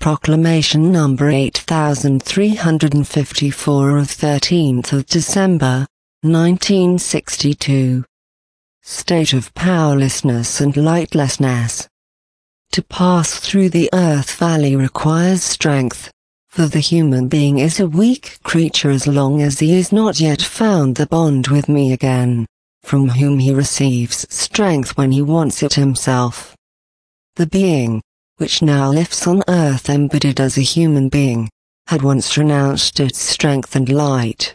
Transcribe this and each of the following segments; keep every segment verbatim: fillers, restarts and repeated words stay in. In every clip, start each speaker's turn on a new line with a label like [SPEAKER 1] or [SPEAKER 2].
[SPEAKER 1] Proclamation number eight thousand three hundred fifty-four of thirteenth of December, nineteen sixty-two. State of powerlessness and lightlessness. To pass through the earth valley requires strength, for the human being is a weak creature as long as he has not yet found the bond with me again, from whom he receives strength when he wants it himself. The being, which now lives on earth embodied as a human being, had once renounced its strength and light.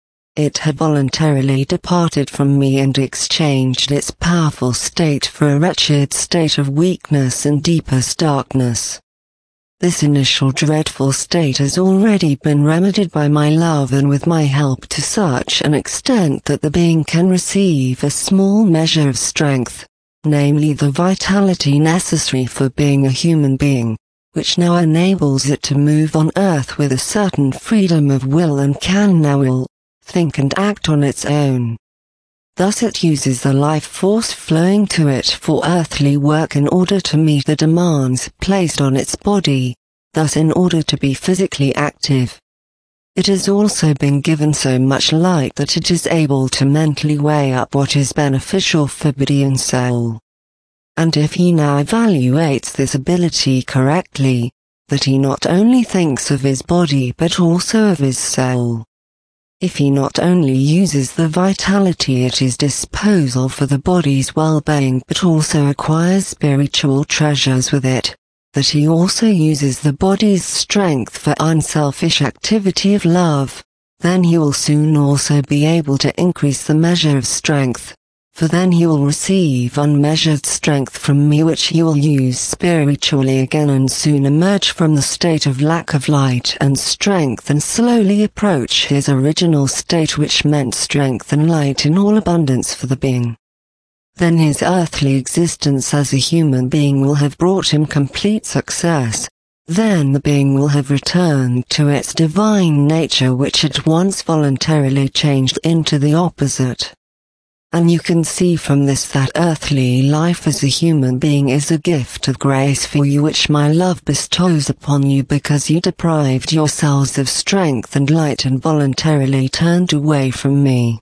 [SPEAKER 1] It had voluntarily departed from me and exchanged its powerful state for a wretched state of weakness and deepest darkness. This initial dreadful state has already been remedied by my love and with my help to such an extent that the being can receive a small measure of strength, namely the vitality necessary for being a human being, which now enables it to move on earth with a certain freedom of will and can now will, think and act on its own. Thus it uses the life force flowing to it for earthly work in order to meet the demands placed on its body, thus in order to be physically active. It has also been given so much light that it is able to mentally weigh up what is beneficial for body and soul. And if he now evaluates this ability correctly, that he not only thinks of his body but also of his soul. If he not only uses the vitality at his disposal for the body's well-being but also acquires spiritual treasures with it, that he also uses the body's strength for unselfish activity of love, then he will soon also be able to increase the measure of strength, for then he will receive unmeasured strength from me which he will use spiritually again and soon emerge from the state of lack of light and strength and slowly approach his original state which meant strength and light in all abundance for the being. Then his earthly existence as a human being will have brought him complete success. Then the being will have returned to its divine nature which at once voluntarily changed into the opposite. And you can see from this that earthly life as a human being is a gift of grace for you which my love bestows upon you because you deprived yourselves of strength and light and voluntarily turned away from me.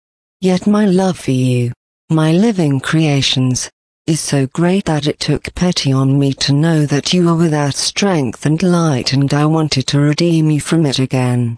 [SPEAKER 1] Yet my love for you, my living creations, is so great that it took pity on me to know that you were without strength and light and I wanted to redeem you from it again.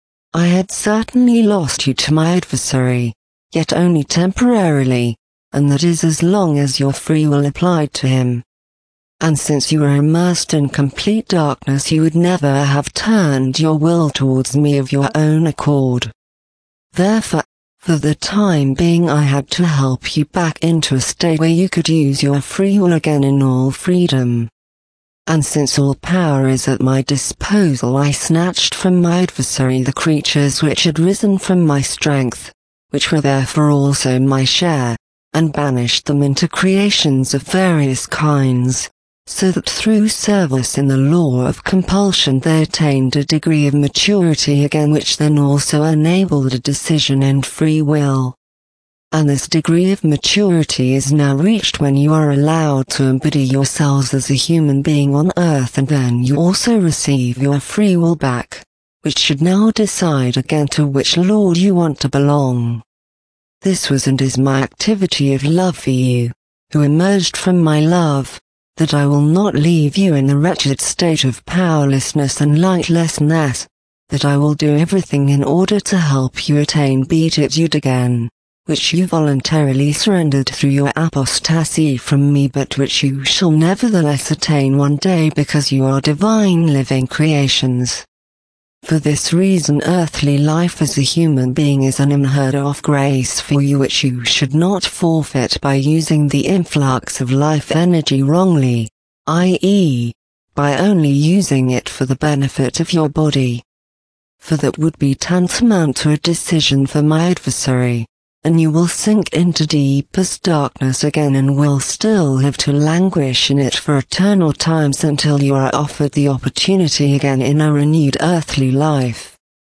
[SPEAKER 1] I had certainly lost you to my adversary, yet only temporarily, and that is as long as your free will applied to him. And since you were immersed in complete darkness you would never have turned your will towards me of your own accord. Therefore, for the time being I had to help you back into a state where you could use your free will again in all freedom. And since all power is at my disposal I snatched from my adversary the creatures which had risen from my strength, which were therefore also my share, and banished them into creations of various kinds, so that through service in the law of compulsion they attained a degree of maturity again which then also enabled a decision and free will. And this degree of maturity is now reached when you are allowed to embody yourselves as a human being on earth and then you also receive your free will back, which should now decide again to which Lord you want to belong. This was and is my activity of love for you, who emerged from my love, that I will not leave you in the wretched state of powerlessness and lightlessness, that I will do everything in order to help you attain beatitude again, which you voluntarily surrendered through your apostasy from me but which you shall nevertheless attain one day because you are divine living creations. For this reason earthly life as a human being is an unheard of grace for you which you should not forfeit by using the influx of life energy wrongly, that is, by only using it for the benefit of your body. For that would be tantamount to a decision for my adversary, and you will sink into deepest darkness again and will still have to languish in it for eternal times until you are offered the opportunity again in a renewed earthly life.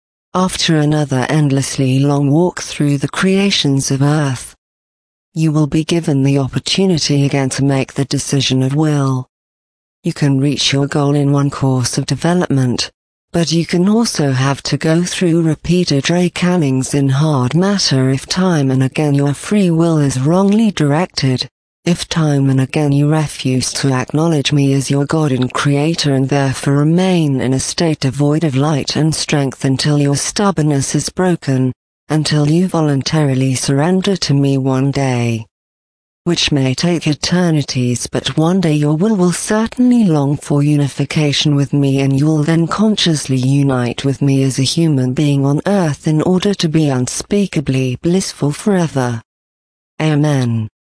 [SPEAKER 1] After another endlessly long walk through the creations of earth, you will be given the opportunity again to make the decision of will. You can reach your goal in one course of development, but you can also have to go through repeated reckonings in hard matter if time and again your free will is wrongly directed. If time and again you refuse to acknowledge me as your God and Creator and therefore remain in a state devoid of light and strength until your stubbornness is broken, until you voluntarily surrender to me one day, which may take eternities, but one day your will will certainly long for unification with me, and you will then consciously unite with me as a human being on earth in order to be unspeakably blissful forever. Amen.